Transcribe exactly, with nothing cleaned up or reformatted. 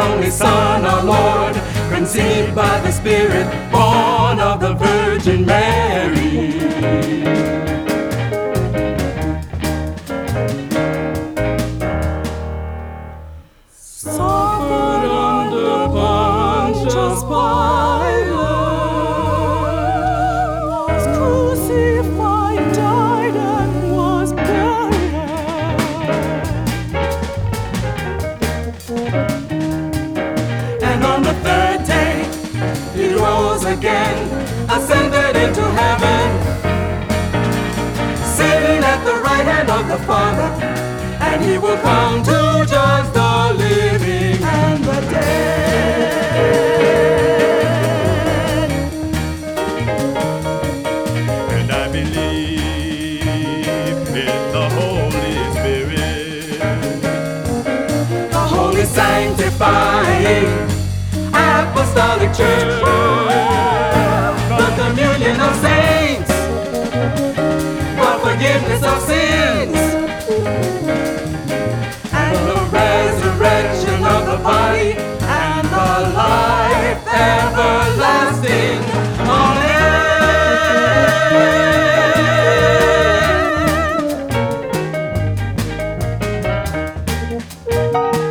only Son, our Lord, conceived by the Spirit, born of the Virgin Mary. Suffered under Pontius Pilate, was crucified, died, and was buried. And on the third day he rose again, ascended into heaven, sitting at the right hand of the Father, and he will come to judge the living and the dead. And I believe in the Holy Spirit, the holy sanctifying apostolic church, the communion of saints, the forgiveness of sins, and the resurrection of the body, and the life everlasting. Amen.